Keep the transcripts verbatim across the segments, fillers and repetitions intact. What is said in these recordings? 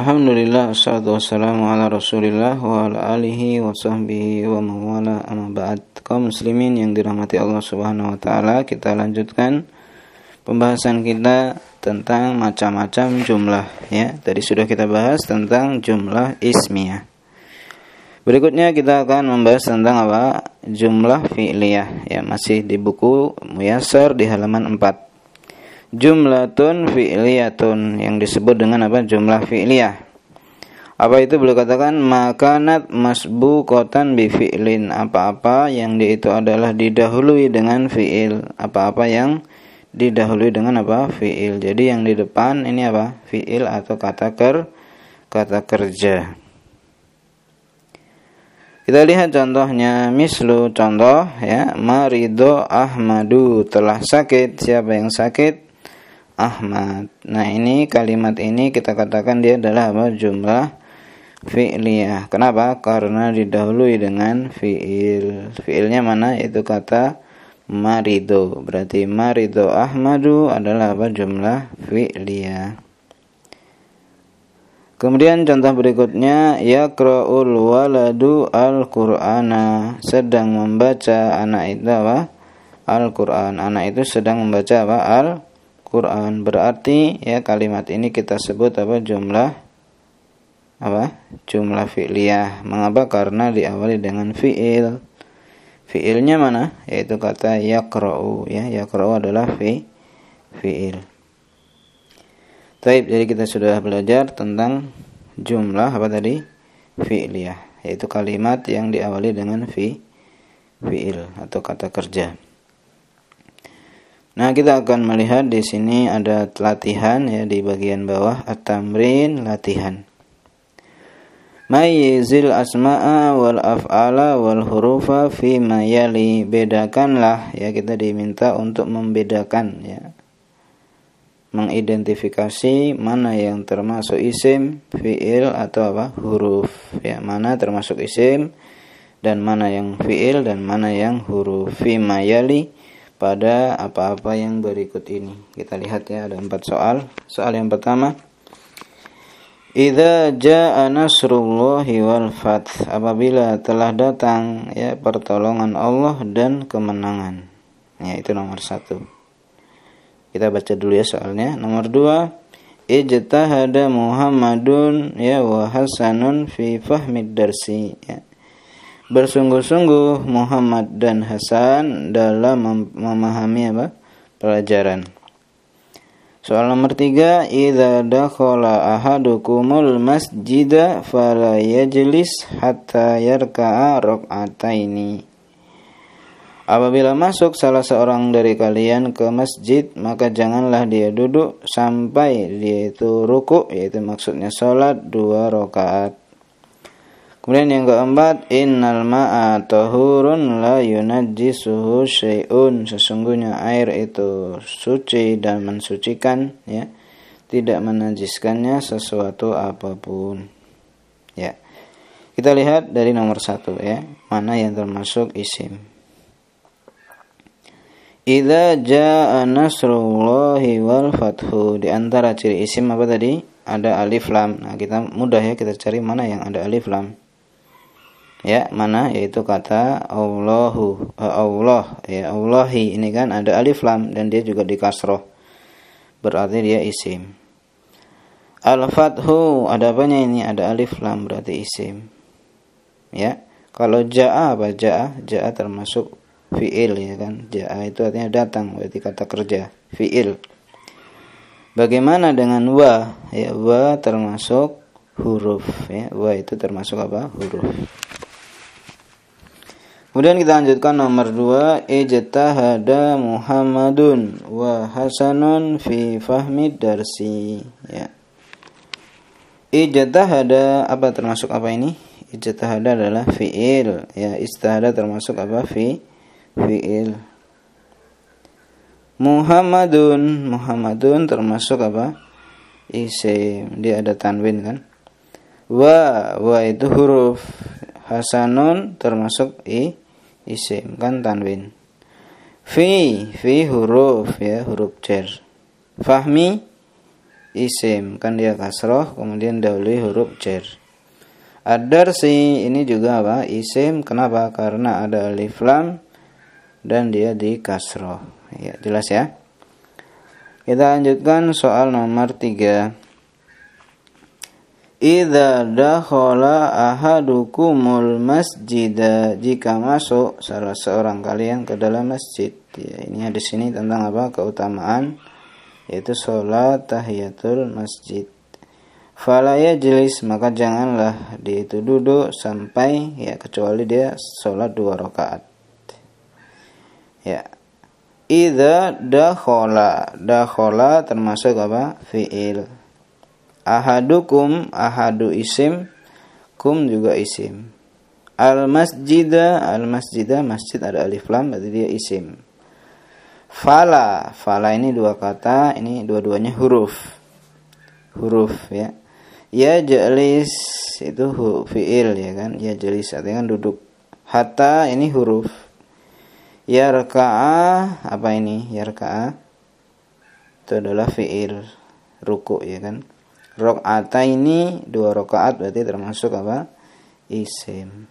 Alhamdulillah, wassalatu wassalamu ala rasulillah wa ala alihi wa sahbihi wa mawala amma ba'd. Kaum muslimin yang dirahmati Allah subhanahu wa ta'ala, kita lanjutkan pembahasan kita tentang macam-macam jumlah ya. Tadi sudah kita bahas tentang jumlah ismiyah. Berikutnya kita akan membahas tentang apa? Jumlah fi'liyah ya, masih di buku Muyassar di halaman empat. Jumlatun fi'liyatun, yang disebut dengan apa? Jumlah fi'liyah. Apa itu? Beliau katakan makanat masbuqatan bi fi'lin, apa-apa yang di itu adalah didahului dengan fi'il, apa-apa yang didahului dengan apa? Fi'il. Jadi yang di depan ini apa? Fi'il atau kata ker kata kerja. Kita lihat contohnya, mislu, contoh ya, marido Ahmadu, telah sakit. Siapa yang sakit? Ahmad. Nah, ini kalimat ini kita katakan dia adalah apa? Jumlah fi'liyah. Kenapa? Karena didahului dengan fi'il. Fi'ilnya mana? Itu kata marido. Berarti marido Ahmadu adalah apa? Jumlah fi'liyah. Kemudian contoh berikutnya, yaqra'ul waladu al-Qur'ana, sedang membaca anak itu apa? Al-Qur'an. Anak itu sedang membaca apa? Al Quran. Berarti ya kalimat ini kita sebut apa? Jumlah apa? Jumlah fi'liyah. Mengapa? Karena diawali dengan fi'il. Fi'ilnya mana? Yaitu kata yaqra'u ya. Yaqra'u adalah fi fi'il. Baik, jadi kita sudah belajar tentang jumlah apa tadi? Fi'liyah, yaitu kalimat yang diawali dengan fi fi'il atau kata kerja. Nah, kita akan melihat di sini ada latihan ya di bagian bawah, at-tamrin, latihan. Mayyizil asma'a wal af'ala wal hurufa fi ma yali, bedakanlah ya, kita diminta untuk membedakan ya, mengidentifikasi mana yang termasuk isim, fi'il atau apa? Huruf ya, mana termasuk isim dan mana yang fi'il dan mana yang huruf. Fi ma yali, pada apa-apa yang berikut ini. Kita lihat ya, ada empat soal. Soal yang pertama, idza jaa nasrullahi wal fath, apabila telah datang ya pertolongan Allah dan kemenangan. Ya, itu nomor satu. Kita baca dulu ya soalnya. Nomor dua, ijtahada Muhammadun ya wa Hasanun fi fahmid darsi ya. Bersungguh-sungguh Muhammad dan Hasan dalam mem- memahami apa? Pelajaran. Soal nomor tiga, idza dakhala ahadukumul masjida fala yajlis hatta yarka'a rak'ataini. Apabila masuk salah seorang dari kalian ke masjid, maka janganlah dia duduk sampai dia itu ruku', yaitu maksudnya salat dua rakaat. Kemudian yang keempat, innal ma'a tahurun la yunajjisuhu syai'un, sesungguhnya air itu suci dan mensucikan ya, tidak menajiskannya sesuatu apapun. Ya. Kita lihat dari nomor satu ya, mana yang termasuk isim. Idza jaa nasrullahi wal fathu, di antara ciri isim apa tadi? Ada alif lam. Nah, kita mudah ya, kita cari mana yang ada alif lam. Ya, mana? Yaitu kata Allahu, Allah ya, Allahi, ini kan ada alif lam dan dia juga di kasroh, berarti dia isim. Al-fathu, ada apanya ini? Ada alif lam, berarti isim. Ya, kalau jaa apa? Jaa, jaa termasuk fi'il ya kan. Jaa itu artinya datang, berarti kata kerja, fi'il. Bagaimana dengan wa? Ya, wa termasuk huruf ya. Wa itu termasuk apa? Huruf. Kemudian kita lanjutkan nomor dua, ijtahada Muhammadun wa Hasanun fi fahmid darsi ya. Ijtahada apa termasuk apa ini? Ijtahada adalah fi'il ya, istahada termasuk apa? Fi fi'il. Muhammadun, Muhammadun termasuk apa? Isim, dia ada tanwin kan? Wa, wa itu huruf. Hasanun termasuk i isim kan, tanwin. Fi, fi huruf ya, huruf jar. Fahmi isim, kan dia kasroh kemudian dahului huruf jar. Ad-darsi ini juga apa? Isim. Kenapa? Karena ada alif lam dan dia di kasroh. Ya, jelas ya. Kita lanjutkan soal nomor tiga. Idza dakhala ahadukumul masjida, jika masuk salah seorang kalian ke dalam masjid. Ya, ini di sini tentang apa? Keutamaan, yaitu sholat tahiyatul masjid. Fala yajlis, maka janganlah dia itu duduk sampai ya kecuali dia sholat dua rakaat. Ya. Idza dakhala, dakhala termasuk apa? Fi'il. Ahadukum, ahadu isim, kum juga isim. Al masjidah, al masjidah, masjid ada alif lam, berarti dia isim. Fala, fala ini dua kata, ini dua-duanya huruf. Huruf ya. Ya jalis itu fi'il ya kan, ya jalis artinya kan duduk. Hatta ini huruf. Ya raka'a, apa ini? Ya raka'a itu adalah fi'il ruku ya kan. Rakaata ini dua rakaat berarti termasuk apa? Isim.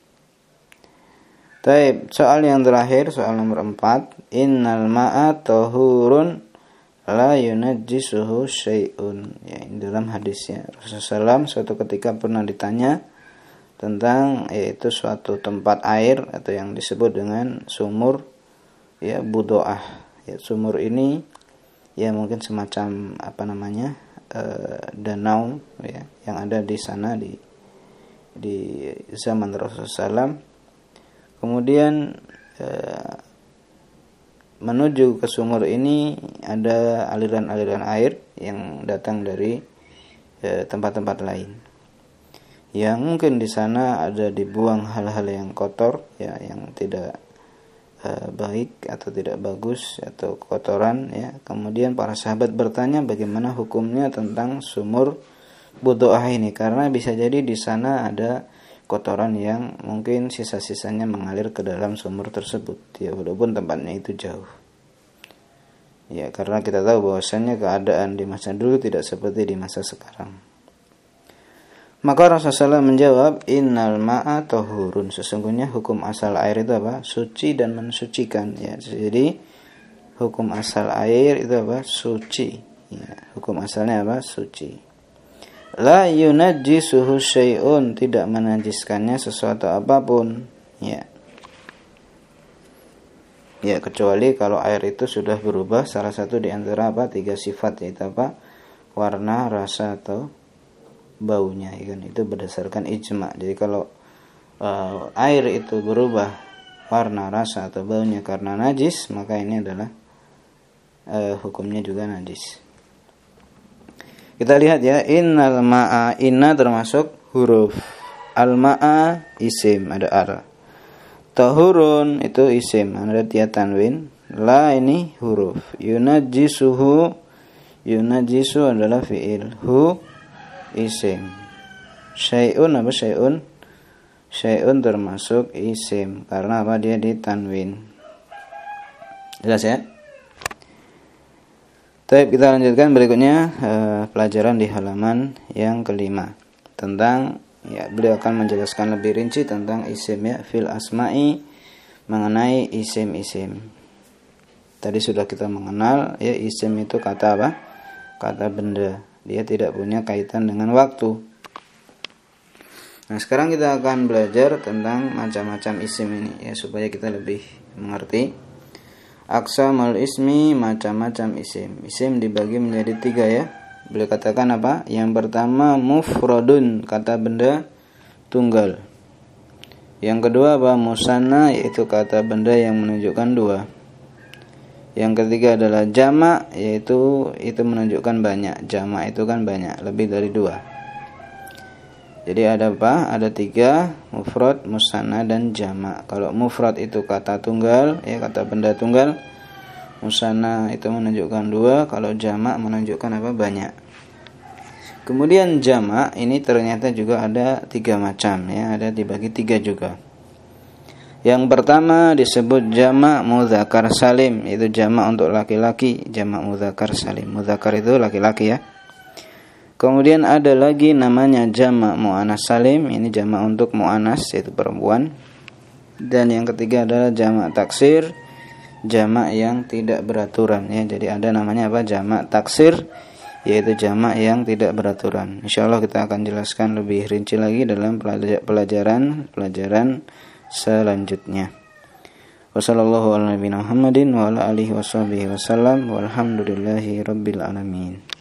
Baik, soal yang terakhir, soal nomor empat. Innal ma'a tahurun la yunajjisuhu syai'un. Ya, ini dalam hadisnya Rasulullah shallallahu alaihi wasallam suatu ketika pernah ditanya tentang yaitu suatu tempat air atau yang disebut dengan sumur ya budoah. Ya, sumur ini ya mungkin semacam apa namanya? E, danau ya yang ada di sana di di zaman Rasulullah shallallahu alaihi wasallam. Kemudian e, menuju ke sumur ini ada aliran-aliran air yang datang dari e, tempat-tempat lain. Yang mungkin di sana ada dibuang hal-hal yang kotor ya, yang tidak e, baik atau tidak bagus atau kotoran ya. Kemudian para sahabat bertanya bagaimana hukumnya tentang sumur budoah ini, karena bisa jadi di sana ada kotoran yang mungkin sisa-sisanya mengalir ke dalam sumur tersebut ya, walaupun tempatnya itu jauh. Ya, karena kita tahu bahwasannya keadaan di masa dulu tidak seperti di masa sekarang. Maka Rasulullah menjawab, innal ma'a tahurun, sesungguhnya hukum asal air itu apa? Suci dan mensucikan ya. Jadi hukum asal air itu apa? Suci ya. Hukum asalnya apa? Suci. La yunajjisuhu syai'un, tidak menajiskannya sesuatu apapun ya. Ya, kecuali kalau air itu sudah berubah salah satu di antara apa? Tiga sifat, yaitu apa? Warna, rasa atau baunya ya kan. Itu berdasarkan ijma. Jadi kalau uh, air itu berubah warna, rasa atau baunya karena najis, maka ini adalah uh, hukumnya juga najis. Kita lihat ya, innal ma'a, inna termasuk huruf. Al ma'a isim, ada ar. Tahurun itu isim, ada dia tanwin. La ini huruf. Yunajjisuhu, yunajjisu adalah fi'il. Hu isim. Syai'un apa syai'un? Syai'un termasuk isim karena apa? Dia di tanwin. Jelas ya? Baik, kita lanjutkan berikutnya eh, pelajaran di halaman yang kelima tentang ya, beliau akan menjelaskan lebih rinci tentang isim ya, fil asma'i, mengenai isim-isim. Tadi sudah kita mengenal ya, isim itu kata apa? Kata benda. Dia tidak punya kaitan dengan waktu. Nah, sekarang kita akan belajar tentang macam-macam isim ini ya, supaya kita lebih mengerti. Aqsamul ismi, macam-macam isim. Isim dibagi menjadi tiga ya. Beliau katakan apa? Yang pertama mufradun, kata benda tunggal. Yang kedua apa? Musanna, yaitu kata benda yang menunjukkan dua. Yang ketiga adalah jama', yaitu itu menunjukkan banyak. Jama' itu kan banyak, lebih dari dua. Jadi ada apa? Ada tiga, mufrad, musanna, dan jama'. Kalau mufrad itu kata tunggal, ya kata benda tunggal. Musanna itu menunjukkan dua, kalau jama' menunjukkan apa? Banyak. Kemudian jama' ini ternyata juga ada tiga macam, ya, ada dibagi tiga juga. Yang pertama disebut jama' mudzakkar salim, itu jama' untuk laki-laki, jama' mudzakkar salim. Mudzakkar itu laki-laki ya. Kemudian ada lagi namanya jamak muannas salim, ini jamak untuk muannas yaitu perempuan. Dan yang ketiga adalah jamak taksir, jamak yang tidak beraturan ya. Jadi ada namanya apa? Jamak taksir, yaitu jamak yang tidak beraturan. Insyaallah kita akan jelaskan lebih rinci lagi dalam pelajaran-pelajaran selanjutnya. Wassallallahu ala nabiyina Muhammadin wa ala alihi washabihi wasallam walhamdulillahi rabbil alamin.